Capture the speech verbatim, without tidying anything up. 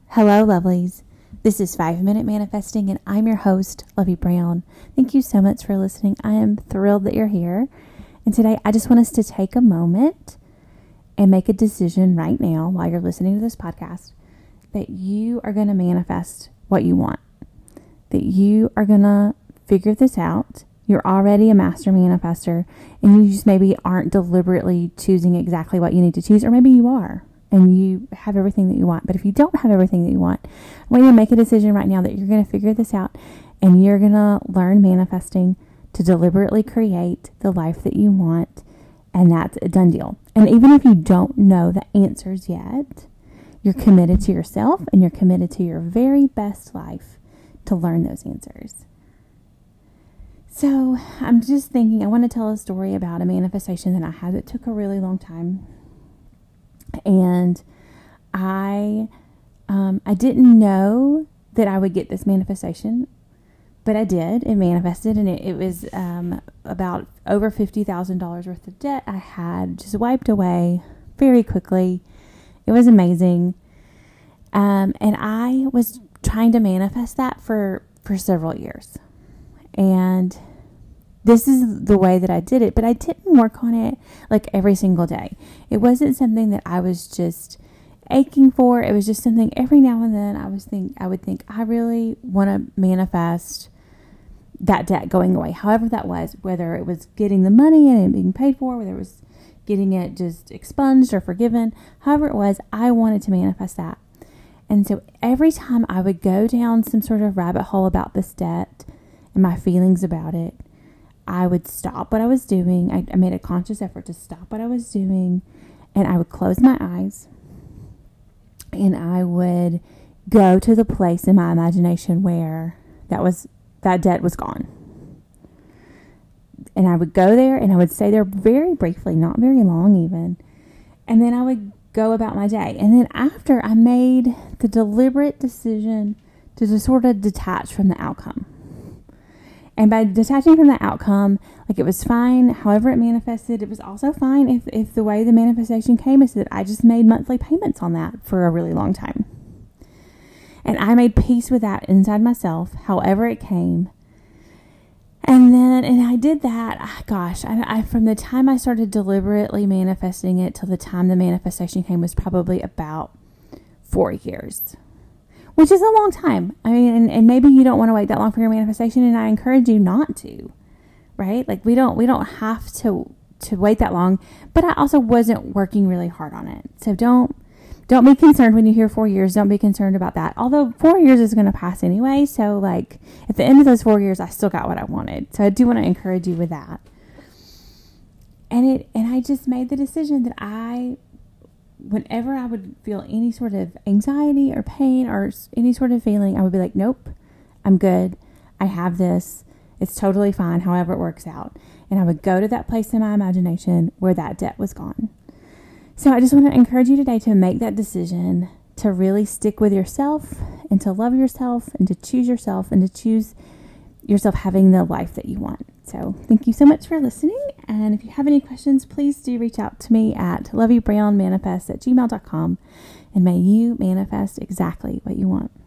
Hello, lovelies. This is five minute Manifesting, and I'm your host, Lovey Brown. Thank you so much for listening. I am thrilled that you're here. And today, I just want us to take a moment and make a decision right now while you're listening to this podcast that you are going to manifest what you want. That you are going to figure this out. You're already a master manifester, and you just maybe aren't deliberately choosing exactly what you need to choose, or maybe you are. And you have everything that you want. But if you don't have everything that you want, I want you to make a decision right now that you're going to figure this out and you're going to learn manifesting to deliberately create the life that you want. And that's a done deal. And even if you don't know the answers yet, you're committed to yourself and you're committed to your very best life to learn those answers. So I'm just thinking, I want to tell a story about a manifestation that I had that took a really long time. And I, um, I didn't know that I would get this manifestation, but I did. It manifested, and it, it was um, about over fifty thousand dollars worth of debt I had just wiped away very quickly. It was amazing. Um, and I was trying to manifest that for, for several years. And this is the way that I did it, but I didn't work on it like every single day. It wasn't something that I was just aching for. It was just something every now and then I was think I would think I really want to manifest that debt going away. However that was, whether it was getting the money and it being paid for, whether it was getting it just expunged or forgiven, however it was, I wanted to manifest that. And so every time I would go down some sort of rabbit hole about this debt and my feelings about it, I would stop what I was doing. I, I made a conscious effort to stop what I was doing, and I would close my eyes, and I would go to the place in my imagination where that was that debt was gone. And I would go there, and I would stay there very briefly, not very long even, and then I would go about my day. And then after, I made the deliberate decision to just sort of detach from the outcome. And by detaching from the outcome, like it was fine, however it manifested, it was also fine if, if the way the manifestation came is that I just made monthly payments on that for a really long time. And I made peace with that inside myself, however it came. And then, and I did that, gosh, I, I from the time I started deliberately manifesting it till the time the manifestation came was probably about four years. Which is a long time. I mean, and, and maybe you don't want to wait that long for your manifestation, and I encourage you not to, right? Like we don't, we don't have to, to wait that long, but I also wasn't working really hard on it. So don't, don't be concerned when you hear four years. Don't be concerned about that. Although four years is going to pass anyway. So like at the end of those four years, I still got what I wanted. So I do want to encourage you with that. And it, and I just made the decision that I, whenever I would feel any sort of anxiety or pain or any sort of feeling, I would be like, nope, I'm good. I have this. It's totally fine, however it works out. And I would go to that place in my imagination where that debt was gone. So I just want to encourage you today to make that decision to really stick with yourself and to love yourself and to choose yourself and to choose yourself having the life that you want. So thank you so much for listening. And if you have any questions, please do reach out to me at lovey brown manifest at gmail dot com. And may you manifest exactly what you want.